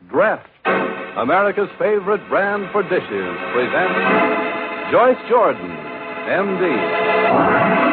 Dreft, America's favorite brand for dishes, presents Joyce Jordan, M.D.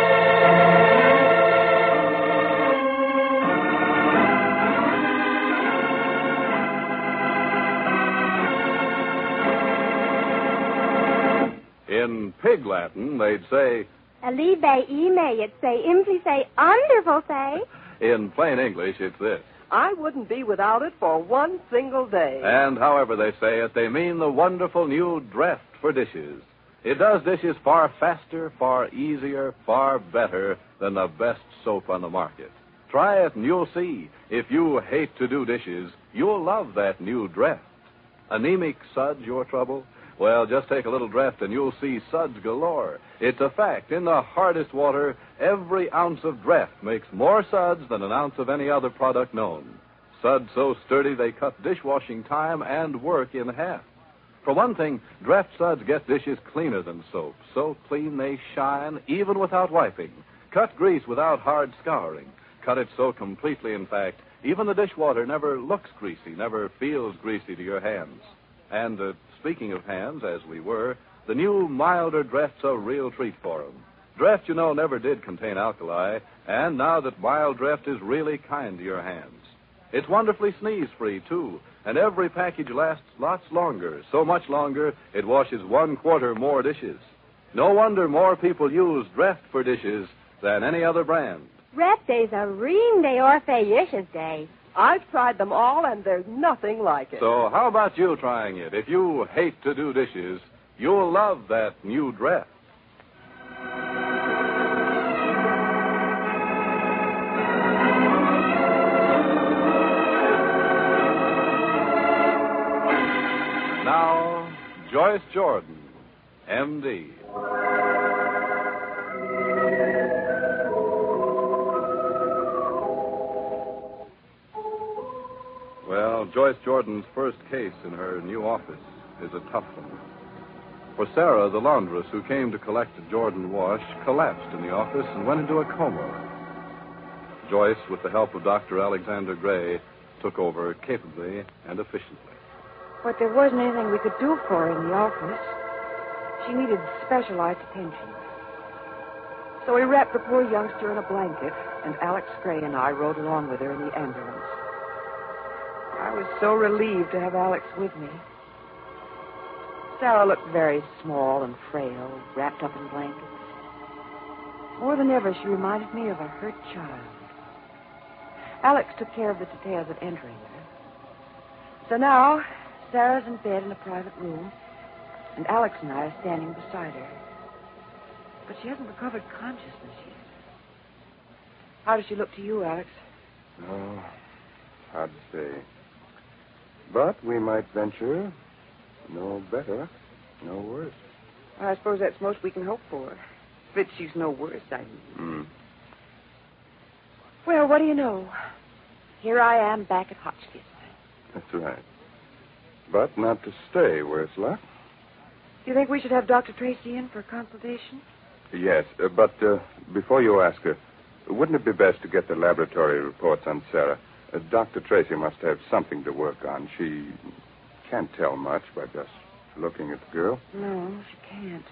In Pig Latin, they'd say, Alibe ime, it say, imply say, underful say. In plain English, it's this. I wouldn't be without it for one single day. And however they say it, they mean the wonderful new Dreft for dishes. It does dishes far faster, far easier, far better than the best soap on the market. Try it and you'll see. If you hate to do dishes, you'll love that new Dreft. Anemic suds your trouble? Well, just take a little Dreft and you'll see suds galore. It's a fact. In the hardest water, every ounce of Dreft makes more suds than an ounce of any other product known. Suds so sturdy they cut dishwashing time and work in half. For one thing, Dreft suds get dishes cleaner than soap. So clean they shine, even without wiping. Cut grease without hard scouring. Cut it so completely, in fact, even the dishwater never looks greasy, never feels greasy to your hands. And speaking of hands, as we were, the new milder Dreft's a real treat for 'em. Dreft, you know, never did contain alkali, and now that mild Dreft is really kind to your hands. It's wonderfully sneeze-free, too, and every package lasts lots longer, so much longer it washes 1/4 more dishes. No wonder more people use Dreft for dishes than any other brand. Dreft day's a ream day Orpheus day. I've tried them all, and there's nothing like it. So how about you trying it? If you hate to do dishes, you'll love that new Dreft. Now, Joyce Jordan, M.D. Well, Joyce Jordan's first case in her new office is a tough one. For Sarah, the laundress who came to collect a Jordan wash, collapsed in the office and went into a coma. Joyce, with the help of Dr. Alexander Gray, took over capably and efficiently. But there wasn't anything we could do for her in the office. She needed specialized attention. So we wrapped the poor youngster in a blanket, and Alex Gray and I rode along with her in the ambulance. I was so relieved to have Alex with me. Sarah looked very small and frail, wrapped up in blankets. More than ever, she reminded me of a hurt child. Alex took care of the details of entering her. So now, Sarah's in bed in a private room, and Alex and I are standing beside her. But she hasn't recovered consciousness yet. How does she look to you, Alex? Oh, hard to say. But we might venture no better, no worse. Well, I suppose that's most we can hope for. But she's no worse, I mean. Well, what do you know? Here I am back at Hotchkiss. That's right. But not to stay, worse luck. Do you think we should have Dr. Tracy in for a consultation? Yes, but before you ask her, wouldn't it be best to get the laboratory reports on Sarah? Dr. Tracy must have something to work on. She can't tell much by just looking at the girl. No, she can't.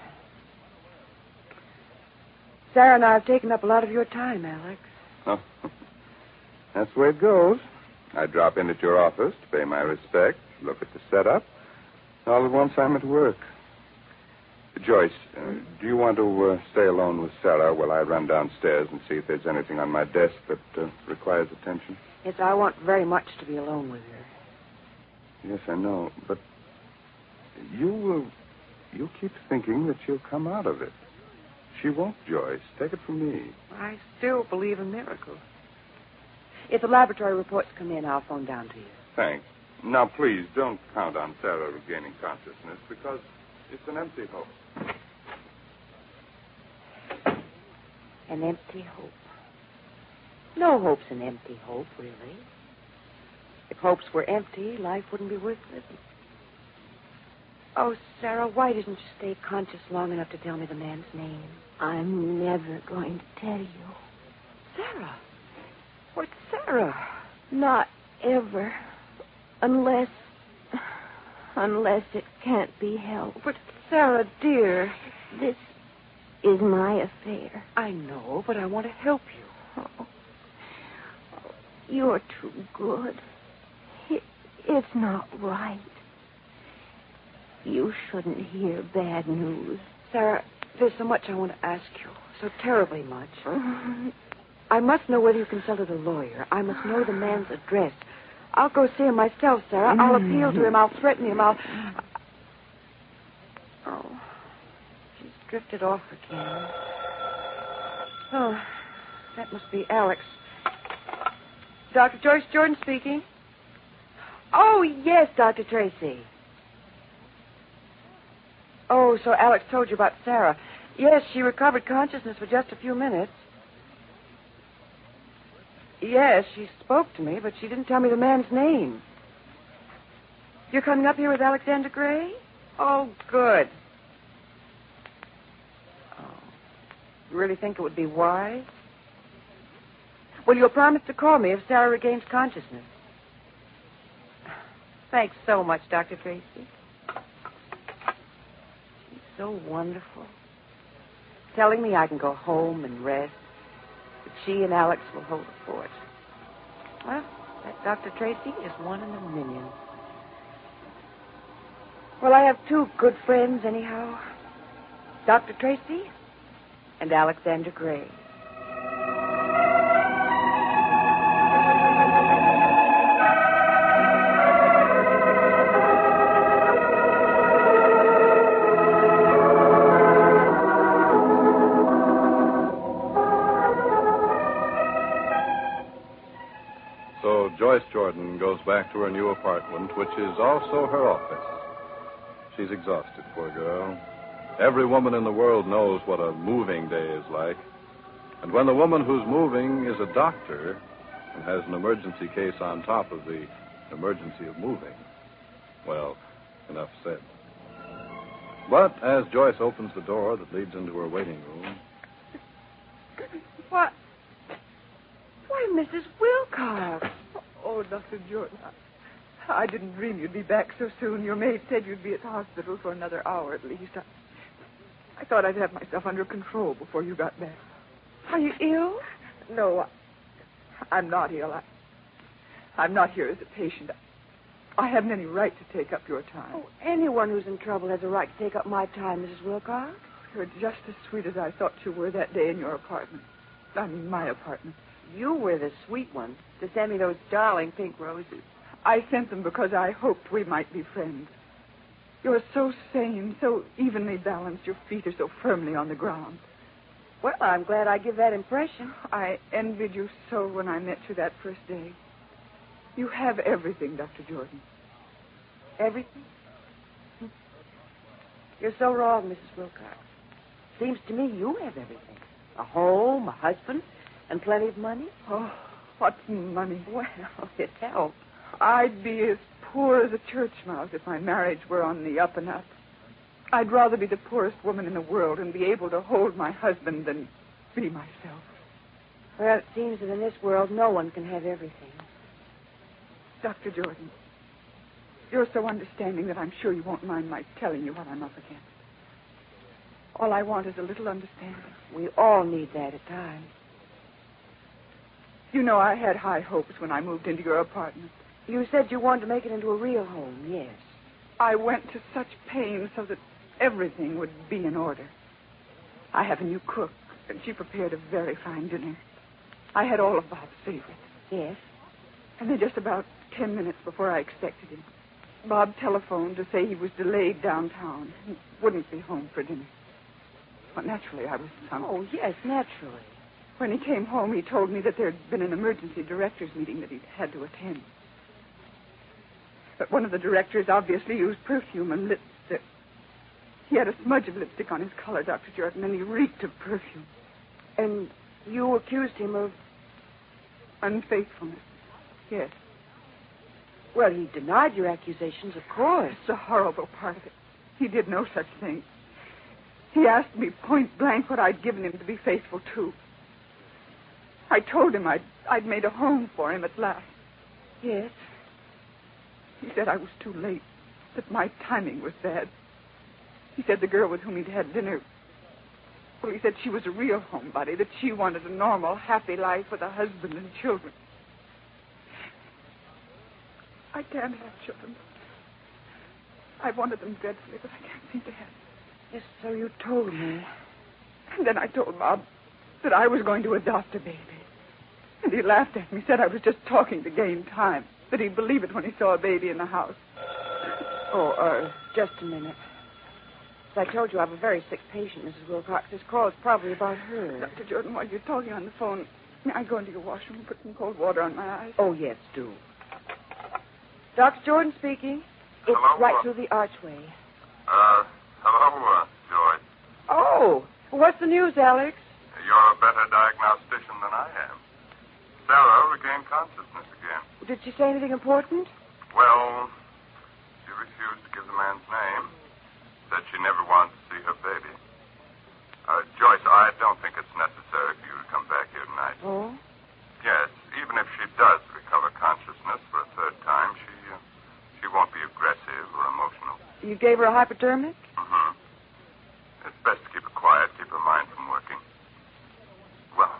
Sarah and I have taken up a lot of your time, Alex. Oh, that's the way it goes. I drop in at your office to pay my respects, look at the setup. All at once I'm at work. Joyce, do you want to stay alone with Sarah while I run downstairs and see if there's anything on my desk that requires attention? Yes, I want very much to be alone with her. Yes, I know, but you keep thinking that she'll come out of it. She won't, Joyce. Take it from me. I still believe in miracles. If the laboratory reports come in, I'll phone down to you. Thanks. Now, please, don't count on Sarah regaining consciousness, because it's an empty hope. An empty hope. No hope's an empty hope, really. If hopes were empty, life wouldn't be worth living. Oh, Sarah, why didn't you stay conscious long enough to tell me the man's name? I'm never going to tell you. Sarah? What's Sarah? Not ever. Unless it can't be helped. But, Sarah, dear. This is my affair. I know, but I want to help you. Oh, you're too good. It's not right. You shouldn't hear bad news. Sarah, there's so much I want to ask you. So terribly much. I must know whether you consulted a lawyer. I must know the man's address. I'll go see him myself, Sarah. I'll appeal to him. I'll threaten him. Oh, she's drifted off again. Oh, that must be Alex. Dr. Joyce Jordan speaking. Oh, yes, Dr. Tracy. Oh, so Alex told you about Sarah. Yes, she recovered consciousness for just a few minutes. Yes, she spoke to me, but she didn't tell me the man's name. You're coming up here with Alexander Gray? Oh, good. Oh, you really think it would be wise? Well, you'll promise to call me if Sarah regains consciousness. Thanks so much, Dr. Tracy. She's so wonderful. Telling me I can go home and rest. That she and Alex will hold the fort. Well, that Dr. Tracy is one in a million. Well, I have two good friends, anyhow. Dr. Tracy and Alexander Gray. So Joyce Jordan goes back to her new apartment, which is also her office. She's exhausted, poor girl. Every woman in the world knows what a moving day is like. And when the woman who's moving is a doctor and has an emergency case on top of the emergency of moving, well, enough said. But as Joyce opens the door that leads into her waiting room... What? Why, Mrs. Wilcox. Oh, Dr. Jordan, I didn't dream you'd be back so soon. Your maid said you'd be at the hospital for another hour at least. I thought I'd have myself under control before you got back. Are you ill? No, I'm not ill. I'm not here as a patient. I haven't any right to take up your time. Oh, anyone who's in trouble has a right to take up my time, Mrs. Wilcox. You're just as sweet as I thought you were that day in your apartment. I mean, my apartment. You were the sweet one to send me those darling pink roses. I sent them because I hoped we might be friends. You're so sane, so evenly balanced. Your feet are so firmly on the ground. Well, I'm glad I give that impression. I envied you so when I met you that first day. You have everything, Dr. Jordan. Everything? You're so wrong, Mrs. Wilcox. Seems to me you have everything. A home, a husband, and plenty of money. Oh, what's money? Well, it helps. I'd be as poor as a church mouse if my marriage were on the up and up. I'd rather be the poorest woman in the world and be able to hold my husband than be myself. Well, it seems that in this world no one can have everything. Dr. Jordan, you're so understanding that I'm sure you won't mind my telling you what I'm up against. All I want is a little understanding. We all need that at times. You know, I had high hopes when I moved into your apartment. You said you wanted to make it into a real home, yes. I went to such pains so that everything would be in order. I have a new cook, and she prepared a very fine dinner. I had all of Bob's favorites. Yes? And then just about 10 minutes before I expected him, Bob telephoned to say he was delayed downtown and wouldn't be home for dinner. Well, naturally, I was sunk. Oh, yes, naturally. When he came home, he told me that there had been an emergency directors meeting that he'd had to attend. But one of the directors obviously used perfume and lipstick. He had a smudge of lipstick on his collar, Dr. Jordan, and he reeked of perfume. And you accused him of... unfaithfulness. Yes. Well, he denied your accusations, of course. It's the horrible part of it. He did no such thing. He asked me point blank what I'd given him to be faithful to. I told him I'd made a home for him at last. Yes. He said I was too late, that my timing was bad. He said the girl with whom he'd had dinner, well, he said she was a real homebody, that she wanted a normal, happy life with a husband and children. I can't have children. I wanted them dreadfully, but I can't seem to have them. Yes, so you told me. And then I told Bob that I was going to adopt a baby. And he laughed at me, said I was just talking to gain time, that he'd believe it when he saw a baby in the house. Oh, just a minute. As I told you, I have a very sick patient, Mrs. Wilcox. This call is probably about her. Dr. Jordan, while you're talking on the phone, may I go into your washroom and put some cold water on my eyes? Oh, yes, do. Dr. Jordan speaking. It's Hello, right through the archway. Hello, Joyce. Oh, what's the news, Alex? You're a better diagnostician than I am. Sarah regained consciousness again. Did she say anything important? Well, she refused to give the man's name. Said she never wanted to see her baby. Joyce, I don't think it's necessary for you to come back here tonight. Oh? Yes, even if she does recover consciousness for a third time, she won't be aggressive or emotional. You gave her a hypodermic? Mm-hmm. It's best to keep her quiet, keep her mind from working. Well,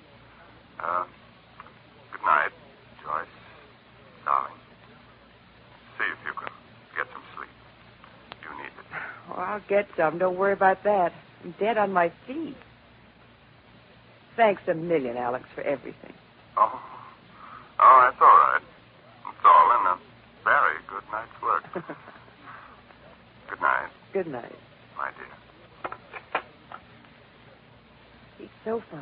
good night, Joyce. Darling. See if you can get some sleep. You need it. Oh, I'll get some. Don't worry about that. I'm dead on my feet. Thanks a million, Alex, for everything. Oh, that's all right. It's all in a very good night's work. Good night, Good night. my dear. He's so fine.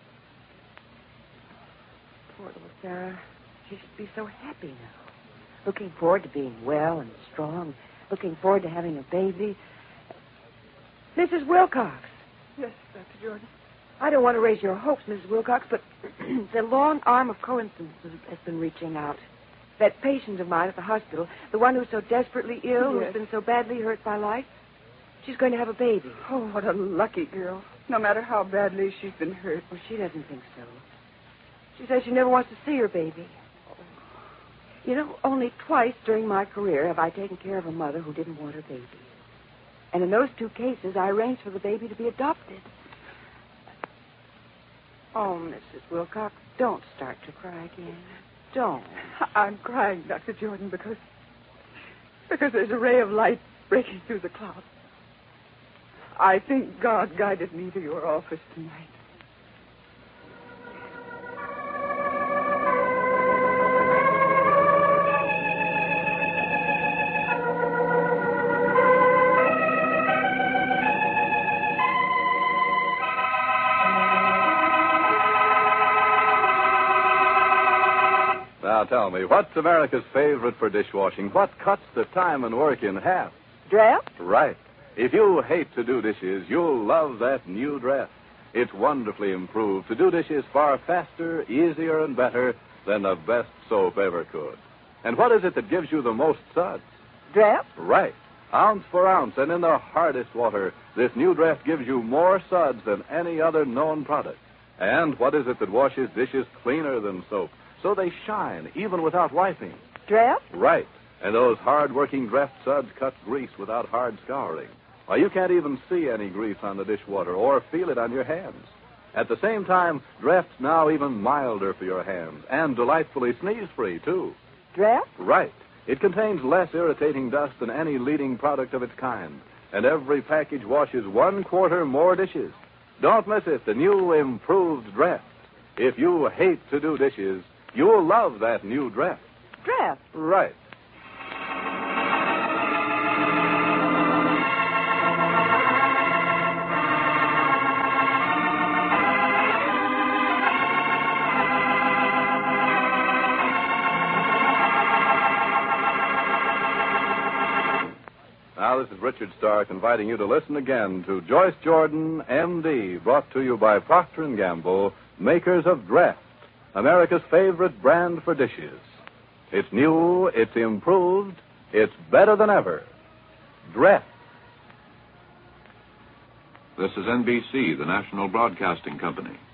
Poor little Sarah. She should be so happy now. Looking forward to being well and strong. Looking forward to having a baby. Mrs. Wilcox. Yes, Dr. Jordan. I don't want to raise your hopes, Mrs. Wilcox, but the long arm of coincidence has been reaching out. That patient of mine at the hospital, the one who's so desperately ill, Yes. who's been so badly hurt by life, she's going to have a baby. Oh, what a lucky girl. No matter how badly she's been hurt. Well, she doesn't think so. She says she never wants to see her baby. You know, only twice during my career have I taken care of a mother who didn't want her baby. And in those two cases, I arranged for the baby to be adopted. Oh, Mrs. Wilcox, don't start to cry again. Don't. I'm crying, Dr. Jordan, because there's a ray of light breaking through the clouds. I think God guided me to your office tonight. Now tell me, what's America's favorite for dishwashing? What cuts the time and work in half? Draft? Right. If you hate to do dishes, you'll love that new Draft. It's wonderfully improved to do dishes far faster, easier, and better than the best soap ever could. And what is it that gives you the most suds? Draft? Right. Ounce for ounce, and in the hardest water, this new Draft gives you more suds than any other known product. And what is it that washes dishes cleaner than soap, so they shine even without wiping? Draft? Right. And those hard-working Draft suds cut grease without hard scouring. Why, you can't even see any grease on the dishwater or feel it on your hands. At the same time, Draft's now even milder for your hands and delightfully sneeze-free, too. Draft? Right. It contains less irritating dust than any leading product of its kind. And every package washes 1/4 more dishes. Don't miss it, the new improved Draft. If you hate to do dishes, you'll love that new Draft. Draft? Right. Now, this is Richard Stark inviting you to listen again to Joyce Jordan, M.D., brought to you by Procter & Gamble, makers of Draft, America's favorite brand for dishes. It's new, it's improved, it's better than ever. Draft. This is NBC, the National Broadcasting Company.